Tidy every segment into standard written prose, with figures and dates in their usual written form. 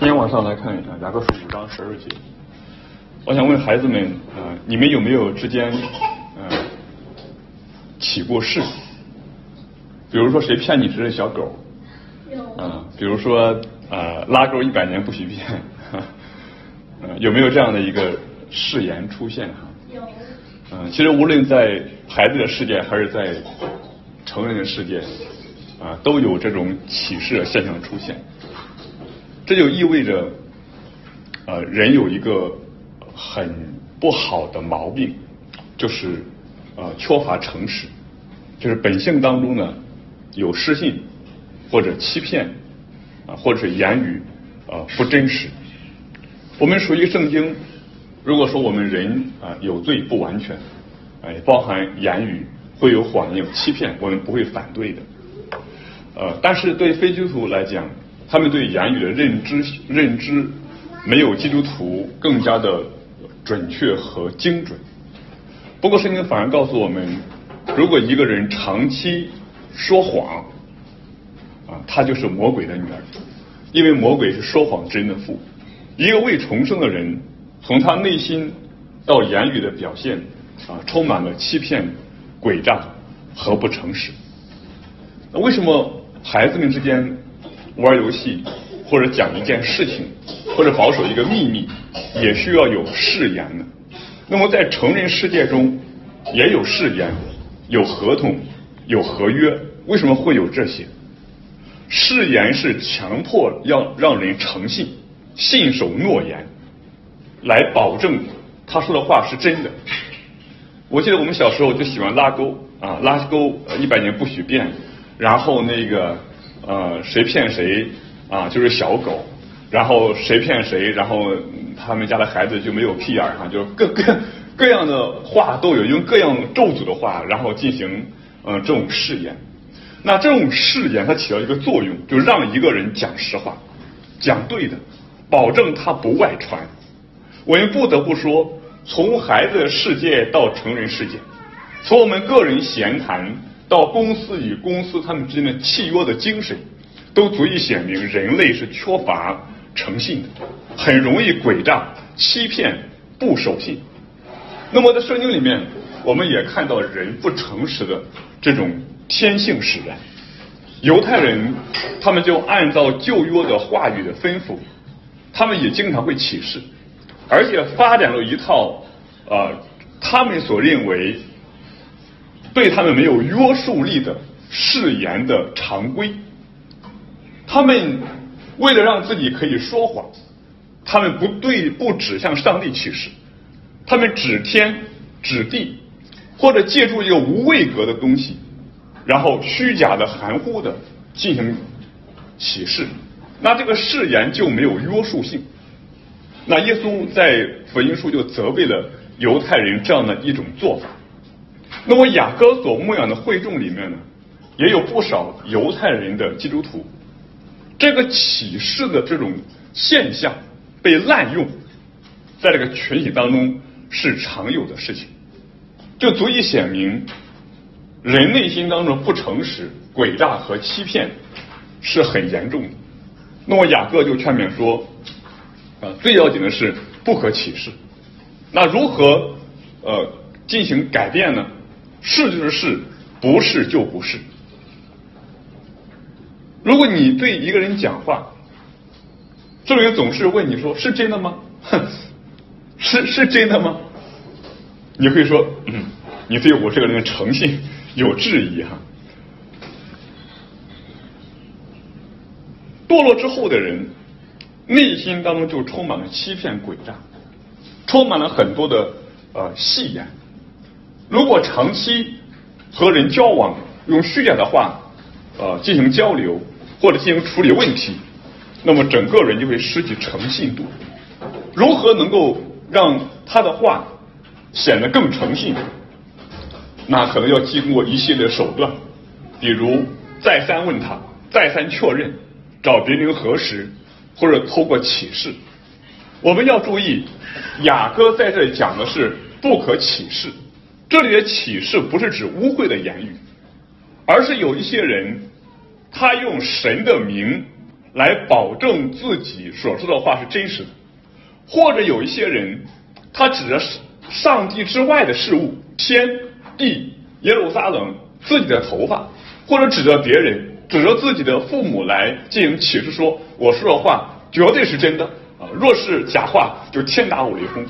今天晚上来看一下雅各书5章12节。我想问孩子们，你们有没有之间起过誓？比如说谁骗你是小狗，比如说拉钩100年不许变，有没有这样的一个誓言出现哈？ 有。 其实无论在孩子的世界还是在成人的世界，都有这种起誓的现象出现。这就意味着，人有一个很不好的毛病，就是缺乏诚实，就是本性当中呢有失信或者欺骗或者是言语不真实。我们属于圣经，如果说我们人有罪不完全，包含言语会有谎言有欺骗，我们不会反对的。但是对非基督徒来讲，他们对言语的认知没有基督徒更加的准确和精准。不过圣经反而告诉我们，如果一个人长期说谎，他就是魔鬼的女儿，因为魔鬼是说谎之人的父。一个未重生的人，从他内心到言语的表现充满了欺骗、诡诈和不诚实。那为什么孩子们之间玩游戏或者讲一件事情或者保守一个秘密也需要有誓言呢？那么在成人世界中也有誓言、有合同、有合约，为什么会有这些？誓言是强迫要让人诚信、信守诺言，来保证他说的话是真的。我记得我们小时候就喜欢拉钩拉钩100年不许变，然后那个谁骗谁就是小狗，然后谁骗谁，然后他们家的孩子就没有屁眼就各样的话都有，用各样咒诅的话，然后进行这种誓言。那这种誓言它起到一个作用，就让一个人讲实话，讲对的，保证他不外传。我们不得不说，从孩子的世界到成人世界，从我们个人闲谈到公司与公司他们之间的契约的精神，都足以显明人类是缺乏诚信的，很容易诡诈、欺骗、不守信。那么在圣经里面，我们也看到人不诚实的这种天性使然。犹太人他们就按照旧约的话语的吩咐，他们也经常会起誓，而且发展了一套他们所认为对他们没有约束力的誓言的常规。他们为了让自己可以说谎，他们不指向上帝起誓，他们指天指地，或者借助一个无位格的东西，然后虚假的含糊的进行起誓，那这个誓言就没有约束性。那耶稣在福音书就责备了犹太人这样的一种做法。那么雅各所牧养的会众里面呢，也有不少犹太人的基督徒，这个起誓的这种现象被滥用，在这个群体当中是常有的事情，就足以显明人内心当中不诚实、诡诈和欺骗是很严重的。那么雅各就劝勉说，最要紧的是不可起誓。那如何进行改变呢？是就是是，不是就不是。如果你对一个人讲话，这个人总是问你说是真的吗？是真的吗？你会说你对我这个人的诚信有质疑哈。堕落之后的人内心当中就充满了欺骗诡诈，充满了很多的戏言。如果长期和人交往，用虚假的话进行交流或者进行处理问题，那么整个人就会失去诚信度。如何能够让他的话显得更诚信？那可能要经过一系列手段，比如再三问他，再三确认，找别人核实，或者透过启示。我们要注意，雅各在这里讲的是不可起誓，这里的起誓不是指污秽的言语，而是有一些人他用神的名来保证自己所说的话是真实的，或者有一些人他指着上帝之外的事物，天地耶路撒冷自己的头发，或者指着别人，指着自己的父母来进行启示，说我说的话绝对是真的啊，若是假话就天打我雷轰。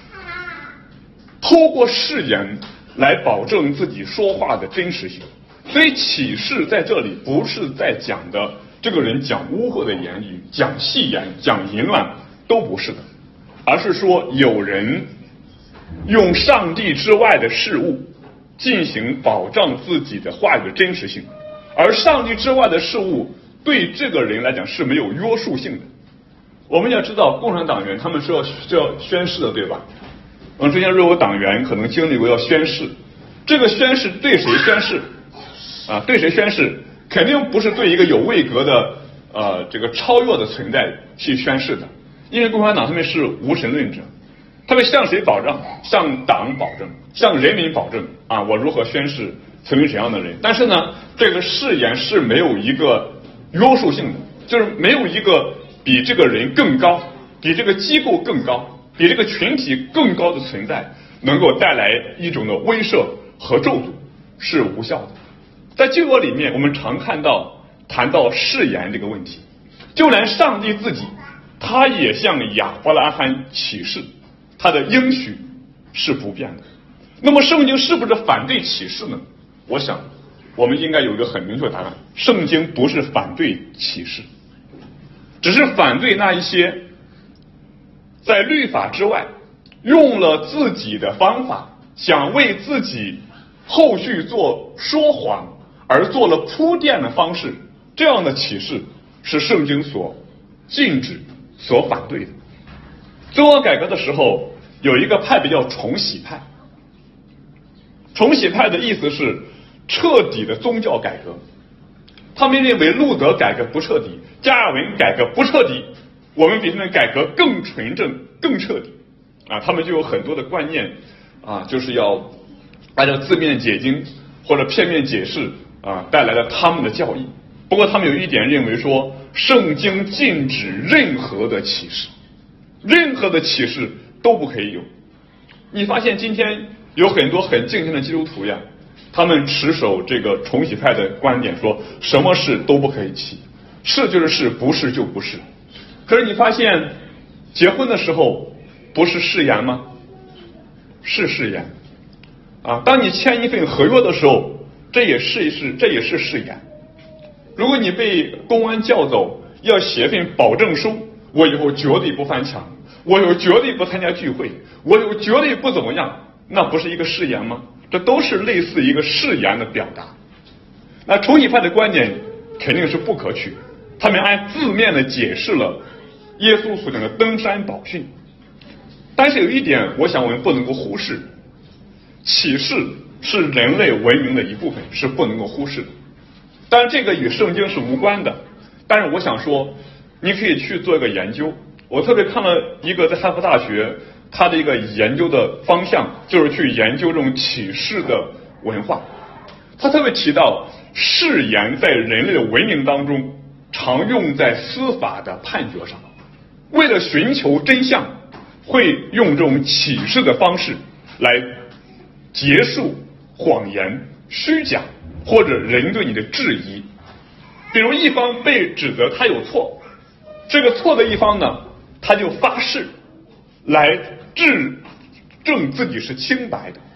透过誓言来保证自己说话的真实性。所以启示在这里不是在讲的这个人讲污秽的言语，讲戏言，讲淫乱，都不是的，而是说有人用上帝之外的事物进行保障自己的话语的真实性，而上帝之外的事物对这个人来讲是没有约束性的。我们要知道共产党员他们是要宣誓的，对吧？之前若有党员可能经历过要宣誓，这个宣誓对谁宣誓啊？对谁宣誓？肯定不是对一个有位格的这个超越的存在去宣誓的，因为共产党他们是无神论者，他们向谁保证？向党保证，向人民保证啊！我如何宣誓成为怎样的人？但是呢，这个誓言是没有一个约束性的，就是没有一个比这个人更高，比这个机构更高，比这个群体更高的存在能够带来一种的威慑和咒诅，是无效的。在旧约里面，我们常谈到誓言这个问题，就连上帝自己，他也向亚伯拉罕起誓，他的应许是不变的。那么圣经是不是反对启示呢？我想我们应该有一个很明确的答案，圣经不是反对启示，只是反对那一些在律法之外用了自己的方法，想为自己后续做说谎而做了铺垫的方式，这样的启示是圣经所禁止所反对的。宗教改革的时候有一个派别叫重洗派，重洗派的意思是彻底的宗教改革，他们认为路德改革不彻底，加尔文改革不彻底，我们比他们改革更纯正更彻底啊！他们就有很多的观念啊，就是要按照字面解经或者片面解释啊，带来了他们的教义。不过他们有一点认为说，圣经禁止任何的启示，任何的启示都不可以有。你发现今天有很多很敬虔的基督徒呀，他们持守这个重洗派的观点，说什么事都不可以起，是就是是，不是就不是。可是你发现结婚的时候不是誓言吗？是誓言啊！当你签一份合约的时候，这也是誓言。如果你被公安叫走，要写份保证书，我以后绝对不翻墙，我以后绝对不参加聚会，我以后绝对不怎么样，那不是一个誓言吗？这都是类似一个誓言的表达。那重洗派的观点肯定是不可取，他们按字面的解释了耶稣所讲的登山宝训。但是有一点我想我们不能够忽视，启示是人类文明的一部分，是不能够忽视的。当然这个与圣经是无关的，但是我想说你可以去做一个研究。我特别看了一个在哈佛大学他的一个研究的方向，就是去研究这种启示的文化。他特别提到誓言在人类的文明当中常用在司法的判决上，为了寻求真相会用这种启示的方式来结束谎言、虚假或者人对你的质疑。比如一方被指责他有错，这个错的一方呢，他就发誓来质证自己是清白的。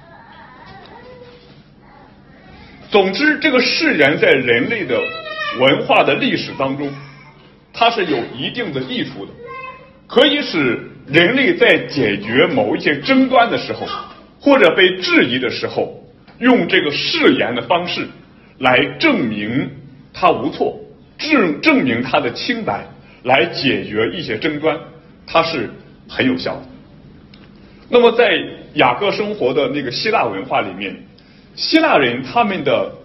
总之这个誓言在人类的文化的历史当中，它是有一定的益处的，可以使人类在解决某一些争端的时候，或者被质疑的时候，用这个誓言的方式来证明他无错，证明他的清白，来解决一些争端，它是很有效的。那么在雅各生活的那个希腊文化里面，希腊人他们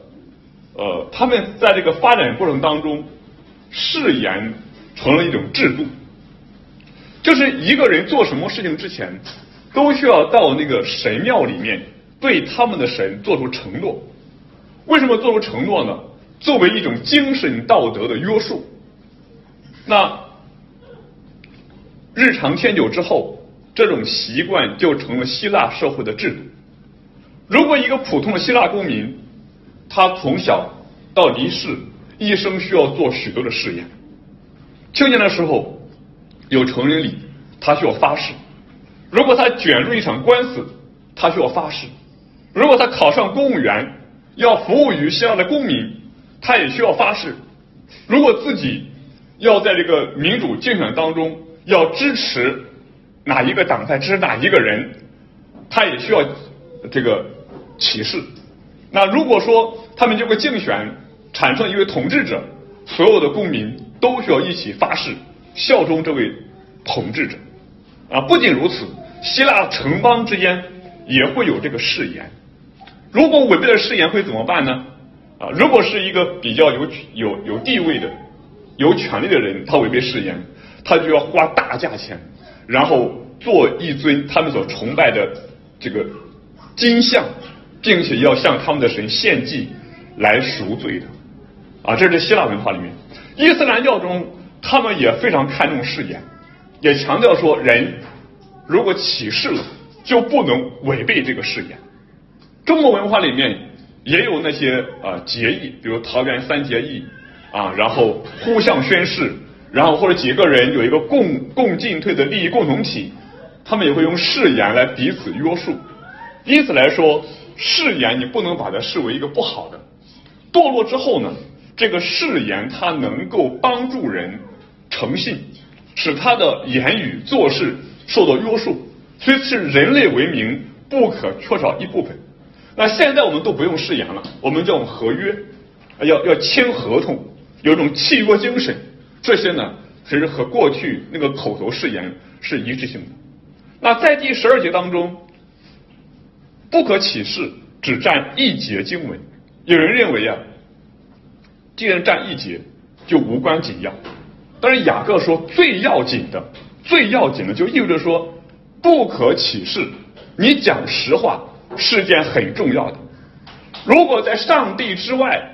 在这个发展过程当中，誓言成了一种制度，就是一个人做什么事情之前都需要到那个神庙里面对他们的神做出承诺。为什么做出承诺呢？作为一种精神道德的约束。 那日常天久之后，这种习惯就成了希腊社会的制度。如果一个普通的希腊公民，他从小到离世，一生需要做许多的誓言。青年的时候有成人礼，他需要发誓；如果他卷入一场官司，他需要发誓；如果他考上公务员，要服务于希腊的公民，他也需要发誓；如果自己要在这个民主竞选当中要支持哪一个党派，支持哪一个人，他也需要这个起誓。那如果说他们这个竞选产生一位统治者，所有的公民都需要一起发誓效忠这位统治者。不仅如此，希腊城邦之间也会有这个誓言。如果违背了誓言会怎么办呢？如果是一个比较有地位的、有权力的人，他违背誓言，他就要花大价钱，然后做一尊他们所崇拜的这个金像，并且要向他们的神献祭来赎罪的。这是希腊文化里面。伊斯兰教中他们也非常看重誓言，也强调说人如果起誓了就不能违背这个誓言。中国文化里面也有那些结义，比如桃园三结义然后互相宣誓，然后或者几个人有一个共进退的利益共同体，他们也会用誓言来彼此约束。因此来说，誓言你不能把它视为一个不好的。堕落之后呢，这个誓言它能够帮助人诚信，使他的言语做事受到约束，所以是人类文明不可缺少一部分。那现在我们都不用誓言了，我们叫合约，要签合同，有一种契约精神，这些呢其实和过去那个口头誓言是一致性的。那在第12节当中，不可起誓只占一节经文，有人认为既然占一节就无关紧要。但是雅各说最要紧的就意味着说不可起誓，你讲实话是件很重要的。如果在上帝之外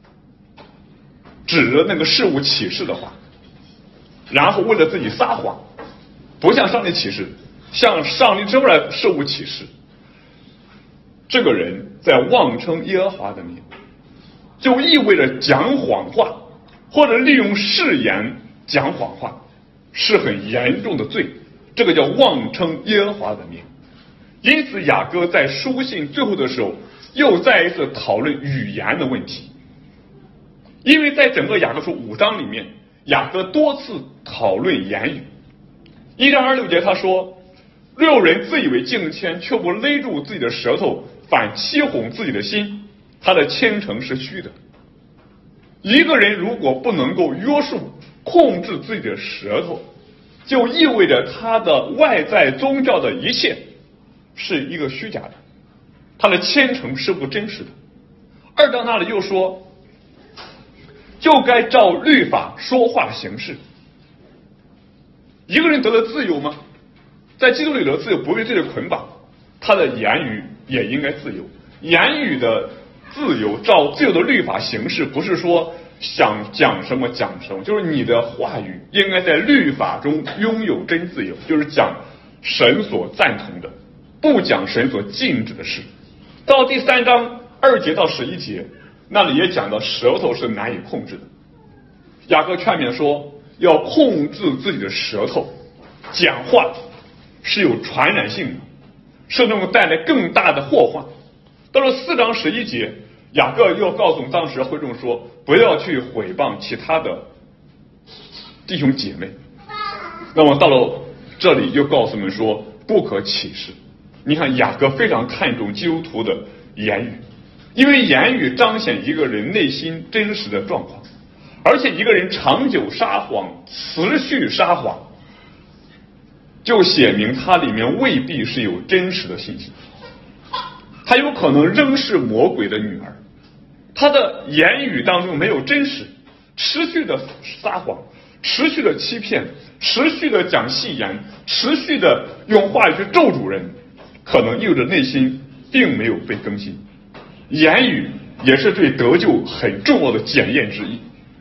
指着那个事物起誓的话，然后为了自己撒谎，不向上帝起誓，向上帝之外的事物起誓，这个人在妄称耶和华的名，就意味着讲谎话，或者利用誓言讲谎话，是很严重的罪，这个叫妄称耶和华的名。因此雅各在书信最后的时候又再一次讨论语言的问题。因为在整个雅各书5章里面，雅各多次讨论言语。1章26节他说，若有人自以为敬谦，却不勒住自己的舌头，反欺哄自己的心，他的虔诚是虚的。一个人如果不能够约束控制自己的舌头，就意味着他的外在宗教的一切是一个虚假的，他的虔诚是不真实的。2章那里又说，就该照律法说话行事。一个人得了自由吗？在基督里的自由不被罪的捆绑，他的言语也应该自由。言语的自由照自由的律法行事，不是说想讲什么讲什么，就是你的话语应该在律法中拥有真自由，就是讲神所赞同的，不讲神所禁止的事。到第3章2节到11节，那里也讲到舌头是难以控制的。雅各劝勉说要控制自己的舌头，讲话是有传染性的，是能够带来更大的祸患。到了4章11节，雅各又告诉当时会众说，不要去毁谤其他的弟兄姐妹。那么到了这里又告诉我们说不可起誓。你看雅各非常看重基督徒的言语，因为言语彰显一个人内心真实的状况，而且一个人长久撒谎，持续撒谎，就写明他里面未必是有真实的信心，他有可能仍是魔鬼的女儿，他的言语当中没有真实，持续的撒谎，持续的欺骗，持续的讲戏言，持续的用话语去咒诅人，可能意味着内心并没有被更新。言语也是对得救很重要的检验之一。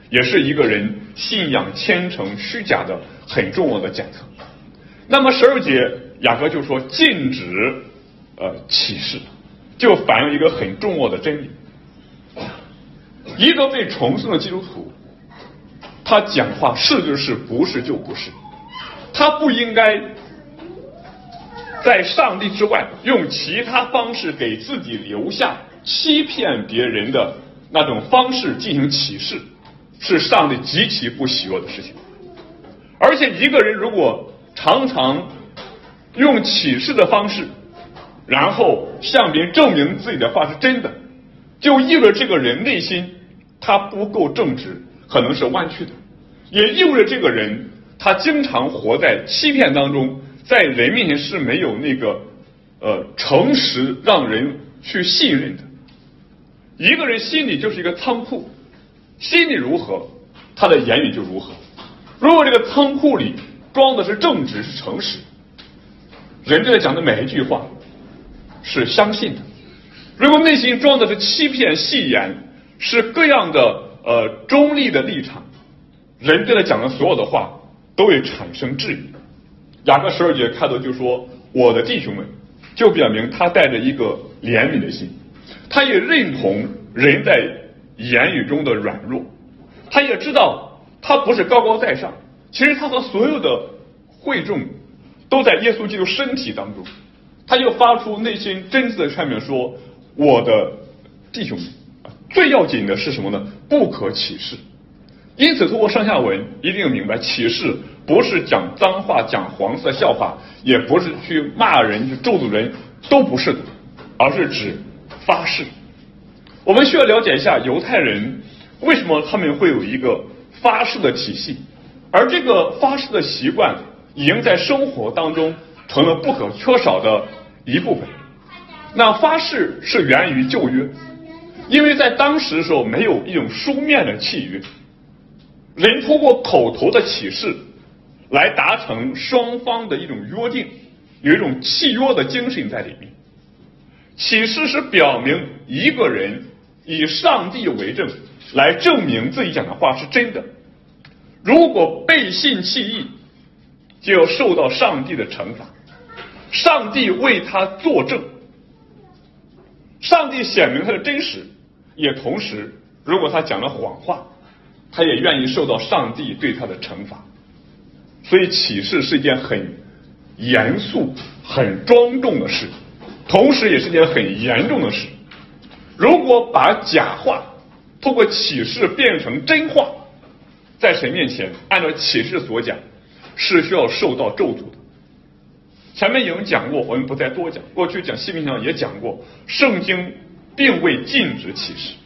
也是一个人信仰虔诚虚假的很重要的检测。那么12节雅各就说禁止启示，就反映一个很重要的真理。一个被重生的基督徒，他讲话是就是，不是就不是，他不应该在上帝之外用其他方式给自己留下欺骗别人的那种方式进行启示，是上帝极其不喜悦的事情。而且一个人如果常常用启示的方式，然后向别人证明自己的话是真的，就意味着这个人内心他不够正直，可能是弯曲的，也意味着这个人他经常活在欺骗当中，在人面前是没有那个诚实让人去信任的。一个人心里就是一个仓库，心里如何，他的言语就如何。如果这个仓库里装的是正直是诚实，人对他讲的每一句话是相信的。如果内心装的是欺骗戏言，是各样的中立的立场，人对他讲的所有的话都会产生质疑。雅各12节开头就说我的弟兄们，就表明他带着一个怜悯的心，他也认同人在言语中的软弱，他也知道他不是高高在上，其实他和所有的会众都在耶稣基督身体当中。他就发出内心真挚的劝勉说，我的弟兄们，最要紧的是什么呢？不可起誓。因此通过上下文一定要明白，起誓不是讲脏话讲黄色笑话，也不是去骂人去咒诅人，都不是的，而是指发誓。我们需要了解一下犹太人为什么他们会有一个发誓的体系，而这个发誓的习惯已经在生活当中成了不可缺少的一部分。那发誓是源于旧约，因为在当时的时候没有一种书面的契约，人通过口头的启示来达成双方的一种约定，有一种契约的精神在里面。启示是表明一个人以上帝为证，来证明自己讲的话是真的。如果背信弃义，就要受到上帝的惩罚。上帝为他作证，上帝显明他的真实，也同时如果他讲了谎话，他也愿意受到上帝对他的惩罚。所以启示是一件很严肃很庄重的事，同时也是件很严重的事。如果把假话通过启示变成真话，在神面前按照启示所讲，是需要受到咒诅的。前面已经讲过，我们不再多讲，过去讲新约上也讲过，圣经并未禁止启示，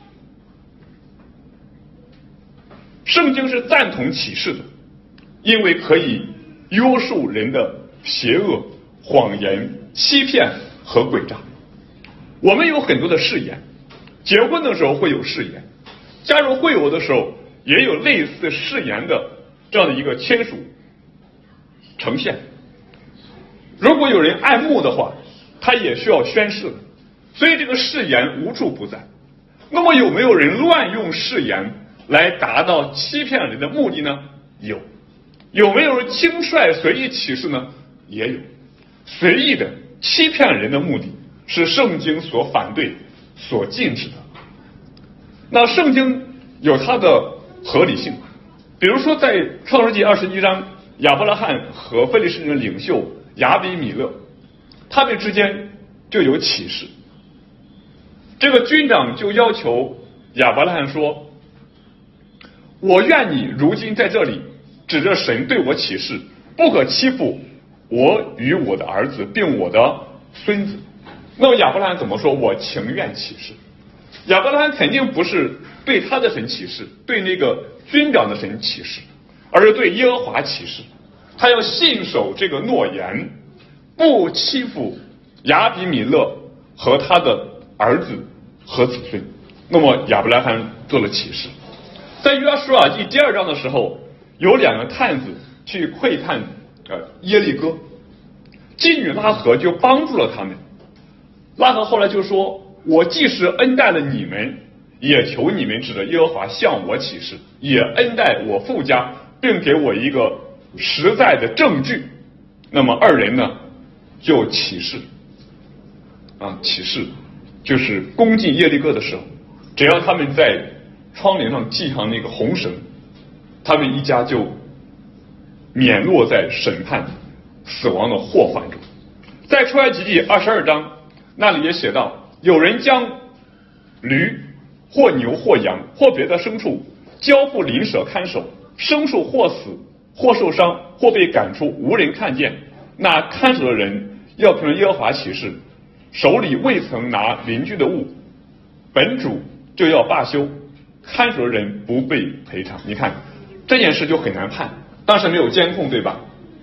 圣经是赞同启示的，因为可以约束人的邪恶、谎言、欺骗和诡诈。我们有很多的誓言，结婚的时候会有誓言，加入会友的时候也有类似誓言的这样的一个签署呈现。如果有人爱慕的话，他也需要宣誓的，所以这个誓言无处不在。那么有没有人乱用誓言来达到欺骗人的目的呢？有。有没有人轻率随意启示呢？也有。随意的欺骗人的目的是圣经所反对所禁止的。那圣经有它的合理性，比如说在创世纪21章，亚伯拉罕和非利士人的领袖亚比米勒，他们之间就有启示。这个军长就要求亚伯拉罕说，我愿你如今在这里指着神对我起誓，不可欺负我与我的儿子并我的孙子。那么亚伯拉罕怎么说？我情愿起誓。亚伯拉罕肯定不是对他的神起誓，对那个军长的神起誓，而是对耶和华起誓。他要信守这个诺言，不欺负亚比米勒和他的儿子和子孙。那么亚伯拉罕做了起誓。在约书亚记第2章的时候，有2个探子去窥探耶利哥，妓女拉合就帮助了他们。拉合后来就说，我既是恩待了你们， 也求你们指着耶和华向我起誓，也恩待我父家，并给我一个实在的证据。那么二人呢就起誓起誓就是攻进耶利哥的时候，只要他们在窗帘上系上那个红绳，他们一家就免落在审判死亡的祸患中。在出埃及记22章那里也写道，有人将驴或牛或羊或别的牲畜交付邻舍看守，牲畜或死或受伤或被赶出，无人看见，那看守的人要凭耶和华起誓，手里未曾拿邻居的物，本主就要罢休，看守的人不被赔偿。你看这件事就很难判，当时没有监控，对吧？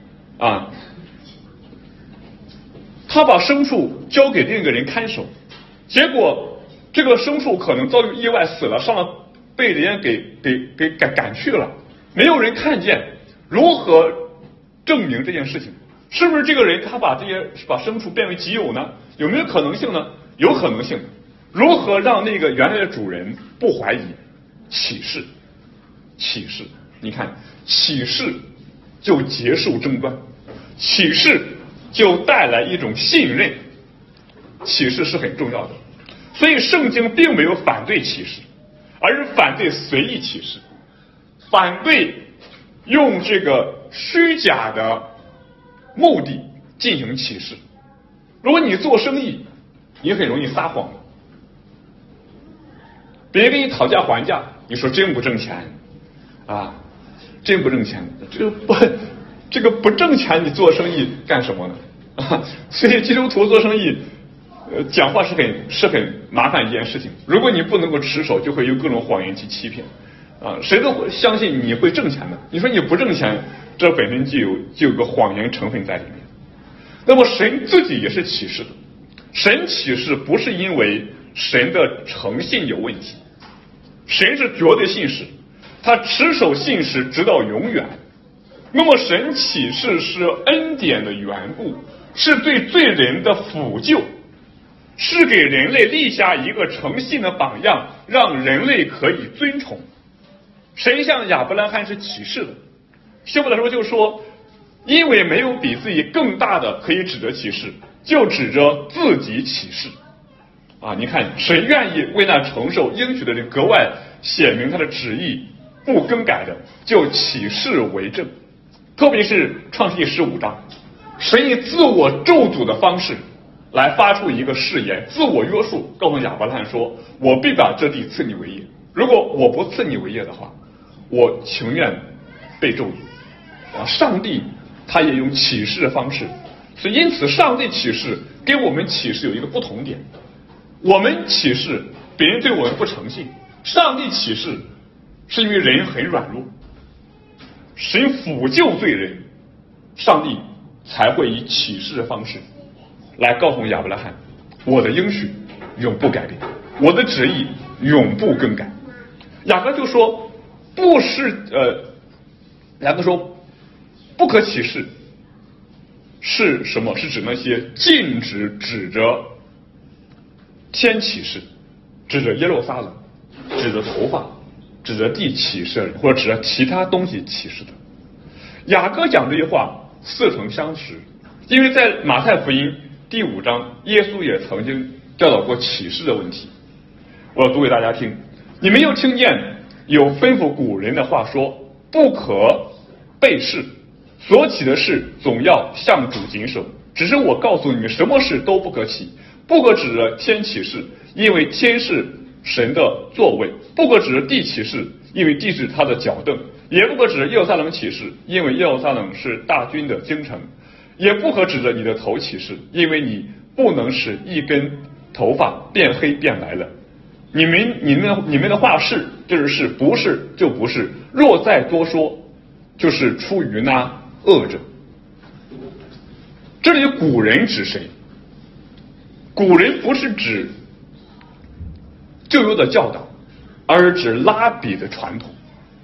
他把牲畜交给另一个人看守，结果这个牲畜可能遭遇意外死了，上了被人家给赶去了，没有人看见，如何证明这件事情？是不是这个人他把牲畜变为己有呢？有没有可能性呢？有可能性。如何让那个原来的主人不怀疑？起誓，你看起誓就结束争端，起誓就带来一种信任，起誓是很重要的。所以圣经并没有反对起誓，而是反对随意起誓，反对用这个虚假的目的进行起誓。如果你做生意，你很容易撒谎的，别人跟你讨价还价，你说真不挣钱真不挣钱，这个不挣钱，你做生意干什么呢？所以基督徒做生意讲话是很麻烦一件事情。如果你不能够持守，就会有各种谎言去欺骗谁都会相信你会挣钱的。你说你不挣钱，这本身就有个谎言成分在里面。那么神自己也是启示的，神启示不是因为神的诚信有问题，神是绝对信实，他持守信实直到永远。那么神启示是恩典的缘故，是对罪人的抚救，是给人类立下一个诚信的榜样，让人类可以尊崇。神向亚伯拉罕是启示的，希伯来书就说，因为没有比自己更大的可以指着启示，就指着自己启示你看神愿意为那承受应许的人格外显明他的旨意不更改的，就启示为证。特别是创世记15章，神以自我咒诅的方式来发出一个誓言，自我约束，告诉亚伯拉罕说，我必把这地赐你为业，如果我不赐你为业的话，我情愿被咒诅上帝他也用启示的方式，所以因此上帝启示跟我们启示有一个不同点，我们启示别人对我们不诚信，上帝启示是因为人很软弱，神抚救罪人，上帝才会以启示的方式来告诉亚伯拉罕，我的应许永不改变，我的旨意永不更改。雅各就说雅各说不可启示是什么？是指那些禁止指着天启示，指着耶路撒冷，指着头发，指着地启示的人，或者指着其他东西启示的。雅各讲这句话似曾相识，因为在马太福音第5章，耶稣也曾经教导过启示的问题。我要读给大家听。你们又听见有吩咐古人的话说，不可背誓，所起的事总要向主谨守。只是我告诉你们，什么事都不可起，不可指着天起誓，因为天是神的座位；不可指着地起誓，因为地是他的脚凳；也不可指着耶路撒冷起誓，因为耶路撒冷是大军的京城；也不可指着你的头起誓，因为你不能使一根头发变黑变白了。你们的话是就是是，不是就不是，若再多说，就是出于那恶者。这里古人指谁？古人不是指旧约的教导，而是指拉比的传统。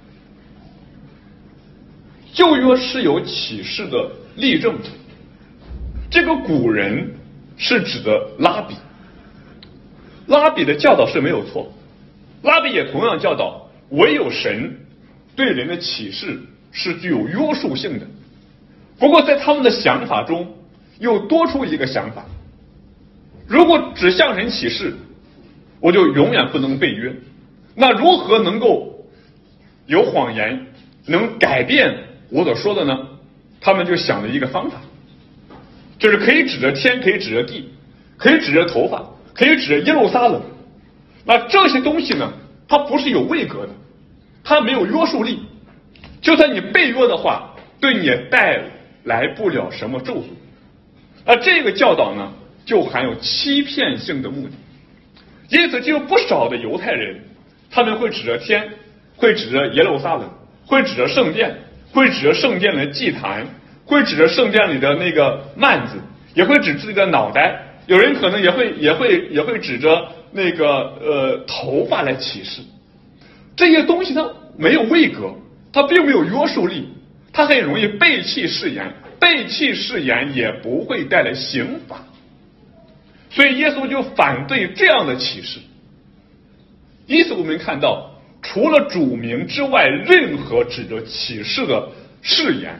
旧约是有启示的例证的，这个古人是指的拉比。拉比的教导是没有错， 拉比也同样教导，唯有神对人的启示是具有约束性的。不过在他们的想法中又多出一个想法，如果只向神启示，我就永远不能被约，那如何能够有谎言能改变我所说的呢？他们就想了一个方法，就是可以指着天，可以指着地，可以指着头发，可以指着耶路撒冷。那这些东西呢，它不是有位格的，它没有约束力，就算你被约的话，对你也带来不了什么咒诅。那这个教导呢，就含有欺骗性的目的。因此就有不少的犹太人，他们会指着天，会指着耶路撒冷，会指着圣殿，会指着圣殿的祭坛，会指着圣殿里的那个幔子，也会指自己的脑袋，有人可能也会指着那个头发来启示。这些东西它没有位格，它并没有约束力，它很容易背弃誓言，背弃誓言也不会带来刑罚。所以耶稣就反对这样的启示。因此我们看到，除了主名之外，任何指着启示的誓言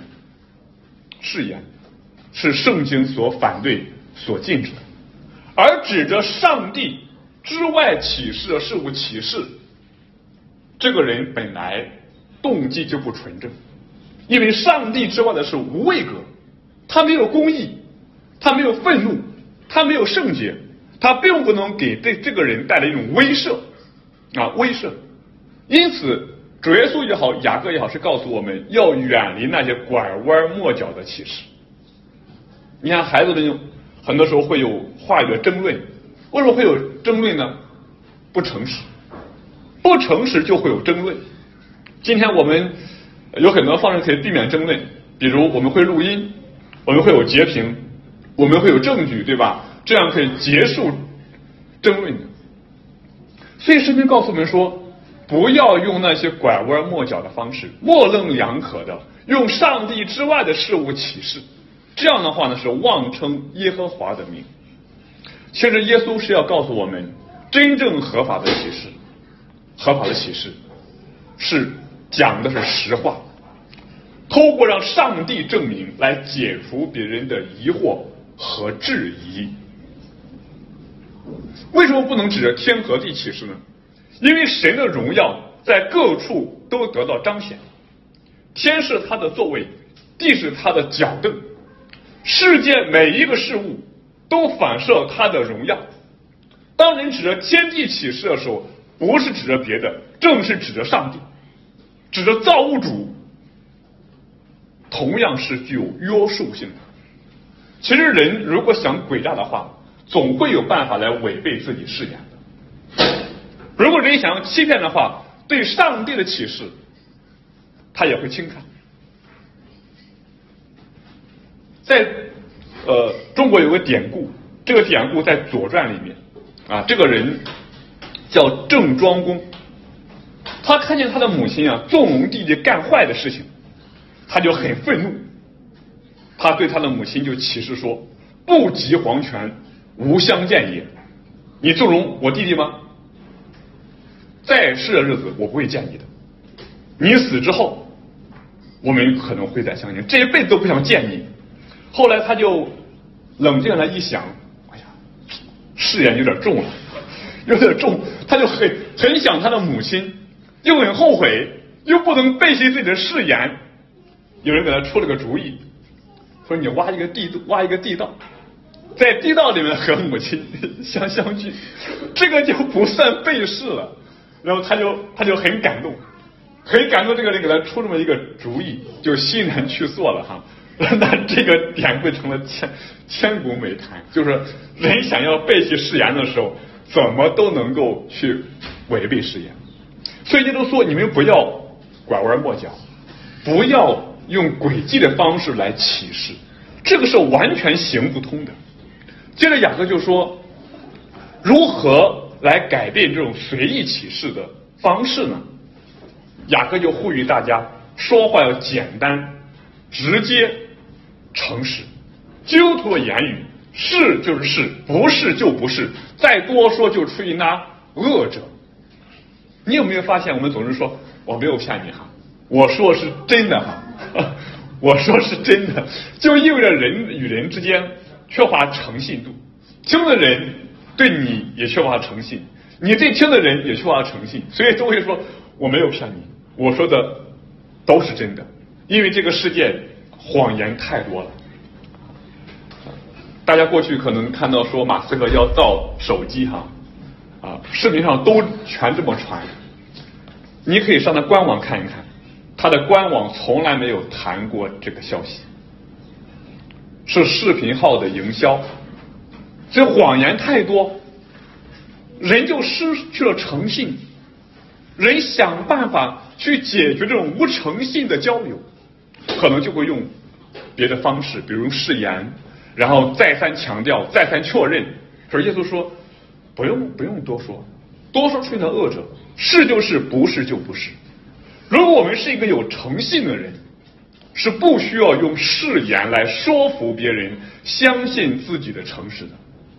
是圣经所反对所禁止的。而指着上帝之外启示的事物启示，这个人本来动机就不纯正，因为上帝之外的是无位格，他没有公义，他没有愤怒，他没有圣洁，他并不能给这个人带来一种威慑。因此主耶稣也好，雅各也好，是告诉我们要远离那些拐弯抹角的启示。你看孩子们很多时候会有话语的争论，为什么会有争论呢？不诚实，不诚实就会有争论。今天我们有很多方式可以避免争论，比如我们会录音，我们会有截屏，我们会有证据，对吧？这样可以结束争论的。所以圣经告诉我们说，不要用那些拐弯抹角的方式，模棱两可的用上帝之外的事物启示，这样的话呢，是妄称耶和华的名。其实耶稣是要告诉我们，真正合法的启示，合法的启示是讲的是实话，透过让上帝证明来解除别人的疑惑和质疑。为什么不能指着天和地启示呢？因为神的荣耀在各处都得到彰显，天是他的座位，地是他的脚凳，世界每一个事物都反射他的荣耀。当人指着天地启示的时候，不是指着别的，正是指着上帝，指着造物主，同样是具有约束性的。其实人如果想诡诈的话，总会有办法来违背自己誓言的。如果人想要欺骗的话，对上帝的启示他也会轻看。在中国有个典故，这个典故在《左传》里面啊，这个人叫郑庄公，他看见他的母亲啊纵容弟弟干坏的事情，他就很愤怒，他对他的母亲就启示说：不及黄泉，无相见也。你纵容我弟弟吗？在世的日子我不会见你的，你死之后我们可能会再相见，这一辈子都不想见你。后来他就冷静了一想，哎呀，誓言有点重了，有点重，他就很想他的母亲，又很后悔，又不能背弃自己的誓言。有人给他出了个主意，说你挖一个地道，在地道里面和母亲相聚，这个就不算背誓了。然后他就很感动，这个人给他出这么一个主意，就欣然去做了哈。那这个典故成了千古美谈，就是人想要背弃誓言的时候，怎么都能够去违背誓言。所以耶稣说，你们不要拐弯抹角，不要用诡计的方式来启示，这个是完全行不通的。接着雅各就说，如何来改变这种随意启示的方式呢？雅各就呼吁大家说话要简单、直接、诚实。基督徒的言语是就是是，不是就不是，再多说就出于那恶者。 你有没有发现，我们总是说我没有骗你哈，我说是真的哈，我说是真的，就意味着人与人之间缺乏诚信度，听的人对你也缺乏诚信，你对听的人也缺乏诚信，所以都会说我没有骗你，我说的都是真的，因为这个世界谎言太多了。大家过去可能看到说马斯克要造手机哈，视频上都全这么传，你可以上他官网看一看，他的官网从来没有谈过这个消息，是视频号的营销，所以谎言太多，人就失去了诚信，人想办法去解决这种无诚信的交流，可能就会用别的方式，比如誓言，然后再三强调，再三确认。可是耶稣说不用多说，多说吹到恶者，是就是，不是就不是。如果我们是一个有诚信的人，是不需要用誓言来说服别人相信自己的诚实的。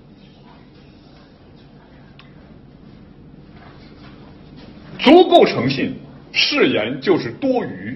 足够诚信，誓言就是多余。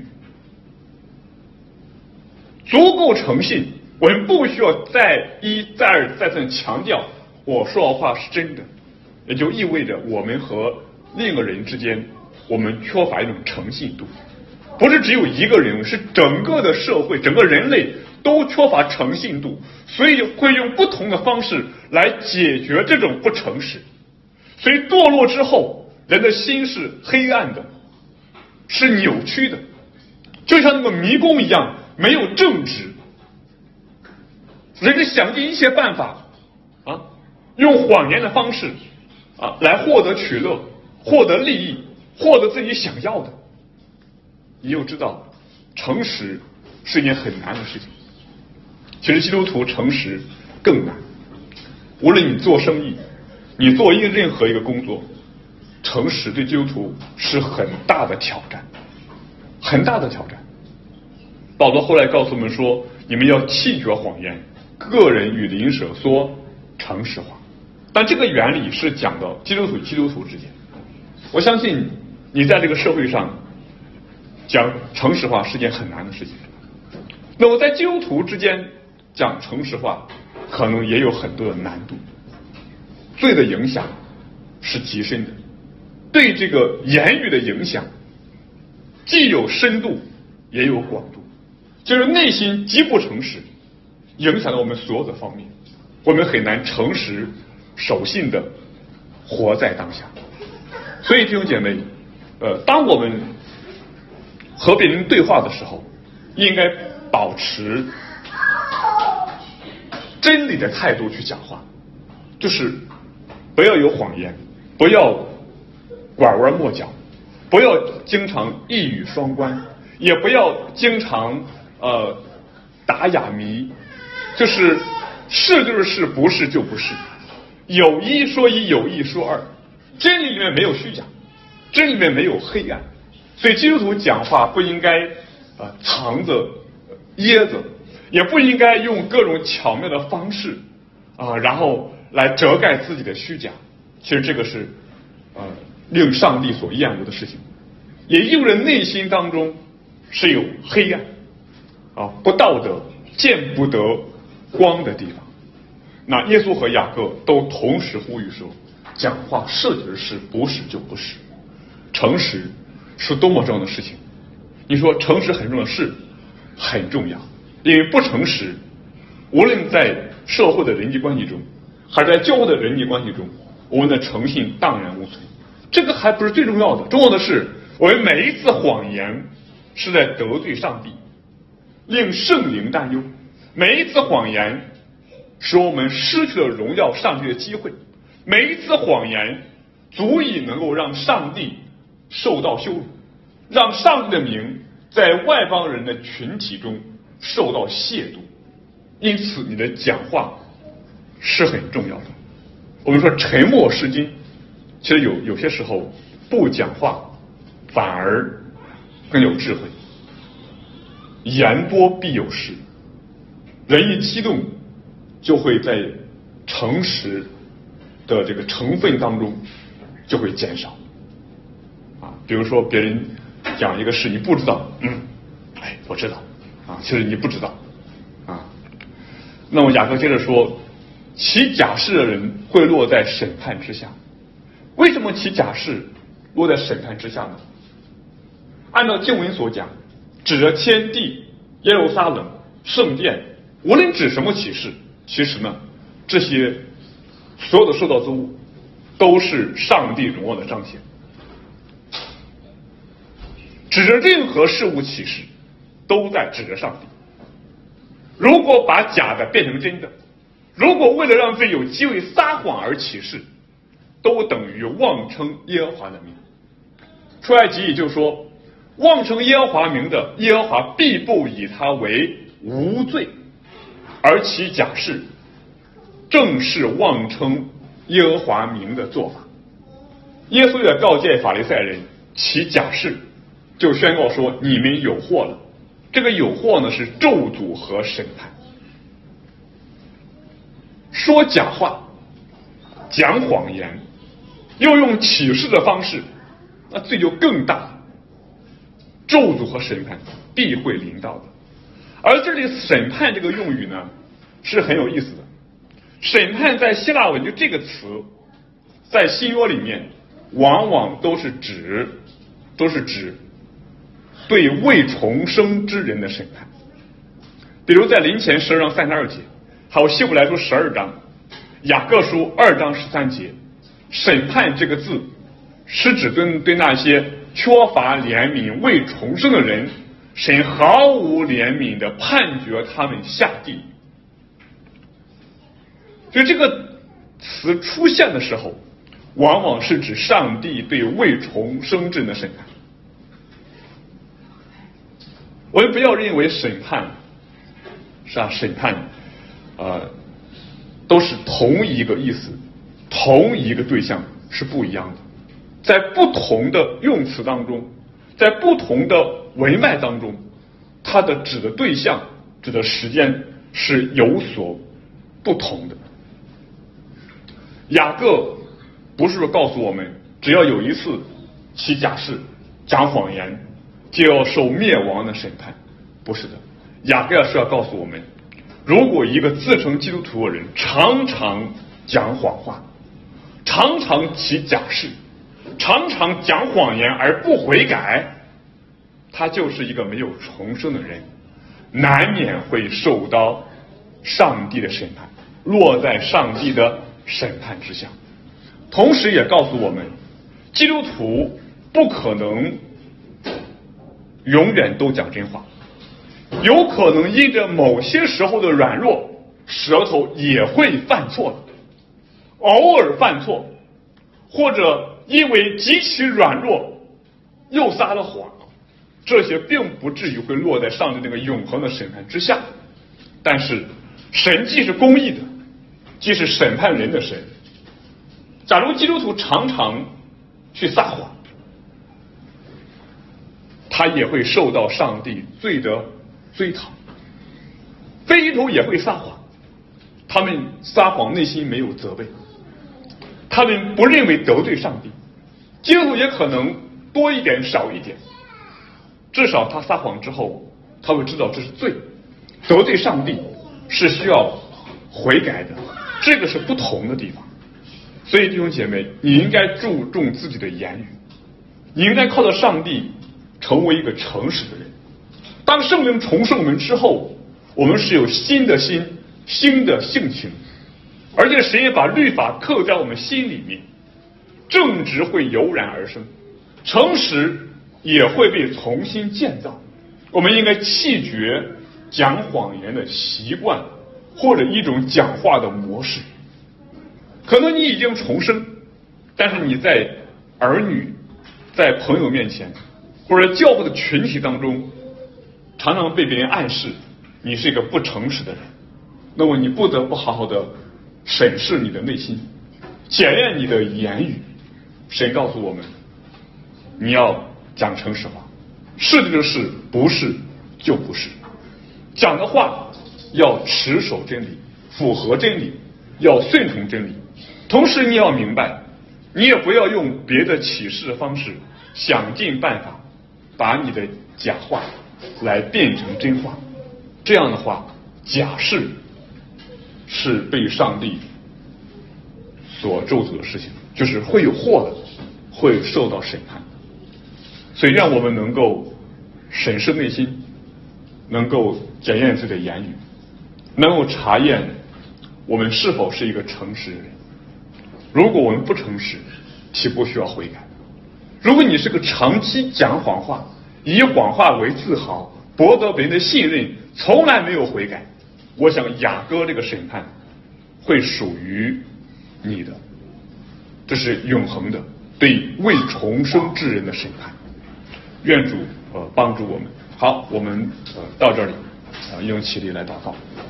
足够诚信，我们不需要再一再二再三强调我说的话是真的，也就意味着我们和另一个人之间，我们缺乏一种诚信度。不是只有一个人，是整个的社会，整个人类都缺乏诚信度，所以会用不同的方式来解决这种不诚实。所以堕落之后，人的心是黑暗的，是扭曲的，就像那个迷宫一样，没有正直。人是想尽一切办法用谎言的方式来获得取乐，获得利益，获得自己想要的。你又知道诚实是一件很难的事情，其实基督徒诚实更难。无论你做生意，你做任何一个工作，诚实对基督徒是很大的挑战，很大的挑战。保罗后来告诉我们说，你们要弃绝谎言，个人与邻舍说诚实话。但这个原理是讲到基督徒与基督徒之间。我相信你在这个社会上讲诚实话是件很难的事情，那么在基督徒之间讲诚实话可能也有很多的难度。罪的影响是极深的，对这个言语的影响既有深度也有广度，就是内心极不诚实，影响了我们所有的方面，我们很难诚实守信的活在当下。所以弟兄姐妹，当我们和别人对话的时候，应该保持真理的态度去讲话，就是不要有谎言，不要拐弯抹角，不要经常一语双关，也不要经常打哑谜，就是是就是是，不是就不是，有一说一，有一说二，真理里面没有虚假，真理里面没有黑暗。所以基督徒讲话不应该藏着掖着，也不应该用各种巧妙的方式然后来遮盖自己的虚假。其实这个是令上帝所厌恶的事情，也意味着内心当中是有黑暗不道德、见不得光的地方。那耶稣和雅各都同时呼吁说，讲话是就是是，不是就不是。诚实是多么重要的事情。你说诚实很重要，是很重要，因为不诚实，无论在社会的人际关系中，还是在教会的人际关系中，我们的诚信荡然无存。这个还不是最重要的，重要的是我们每一次谎言是在得罪上帝，令圣灵担忧。每一次谎言使我们失去了荣耀上帝的机会，每一次谎言足以能够让上帝受到羞辱，让上帝的名在外邦人的群体中受到亵渎。因此你的讲话是很重要的。我们说沉默是金，其实有些时候不讲话反而更有智慧。言多必有失，人一激动就会在诚实的这个成分当中就会减少。 比如说别人讲一个事你不知道，我知道啊，其实你不知道啊。那么雅各接着说，起假誓的人会落在审判之下。为什么起假誓落在审判之下呢？按照经文所讲，指着天地、耶路撒冷、圣殿，无论指什么启示，其实呢，这些所有的受造之物都是上帝荣耀的彰显。指着任何事物启示，都在指着上帝。如果把假的变成真的，如果为了让罪有机会撒谎而启示，都等于妄称耶和华的名。出埃及记就说，妄称耶和华名的，耶和华必不以他为无罪，而其假誓正是妄称耶和华名的做法。耶稣也告诫法利赛人，其假誓就宣告说，你们有祸了。这个有祸呢，是咒诅和审判。说假话、讲谎言，又用启示的方式，那罪就更大，咒诅和审判必会临到的。而这里审判这个用语呢，是很有意思的。审判在希腊文就这个词，在新约里面往往都是指对未重生之人的审判。比如在林前12章32节，还有希伯来书12章、雅各书2章13节，审判这个字是指对那些缺乏怜悯未重生的人，神毫无怜悯的判决他们下地狱。所以这个词出现的时候，往往是指上帝对未重生之人的审判。我们不要认为审判都是同一个意思，同一个对象是不一样的。在不同的用词当中，在不同的文脉当中，它的指的对象、指的时间是有所不同的。雅各不是说告诉我们，只要有一次起假誓、讲谎言，就要受灭亡的审判，不是的。雅各是要告诉我们，如果一个自称基督徒的人常常讲谎话，常常起假誓，常常讲谎言而不悔改，他就是一个没有重生的人，难免会受到上帝的审判，落在上帝的审判之下。同时也告诉我们，基督徒不可能永远都讲真话，有可能因着某些时候的软弱，舌头也会犯错的，偶尔犯错，或者因为极其软弱又撒了谎，这些并不至于会落在上帝那个永恒的审判之下。但是神既是公义的，既是审判人的神，假如基督徒常常去撒谎，他也会受到上帝罪的追讨。非基督徒也会撒谎，他们撒谎内心没有责备，他们不认为得罪上帝。基督徒也可能多一点少一点，至少他撒谎之后，他会知道这是罪，得罪上帝是需要悔改的，这个是不同的地方。所以弟兄姐妹，你应该注重自己的言语，你应该靠着上帝成为一个诚实的人。当圣灵重生我们之后，我们是有新的心、新的性情，而且神也把律法刻在我们心里面，正直会油然而生，诚实也会被重新建造。我们应该弃绝讲谎言的习惯，或者一种讲话的模式。可能你已经重生，但是你在儿女、在朋友面前，或者教会的群体当中，常常被别人暗示你是一个不诚实的人。那么你不得不好好的审视你的内心，检验你的言语。神告诉我们，你要讲诚实话，是就是，不是就不是。讲的话要持守真理，符合真理，要顺从真理。同时你要明白，你也不要用别的启示的方式想尽办法把你的假话来变成真话。这样的话，假释是被上帝所咒诅的事情，就是会有祸的，会受到审判。所以让我们能够审视内心，能够检验自己的言语，能够查验我们是否是一个诚实的人。如果我们不诚实，岂不需要悔改？如果你是个长期讲谎话，以谎话为自豪，博得别人的信任，从来没有悔改，我想雅各这个审判会属于你的，这是永恒的对未重生之人的审判。愿主帮助我们。好，我们到这里用起立来祷告。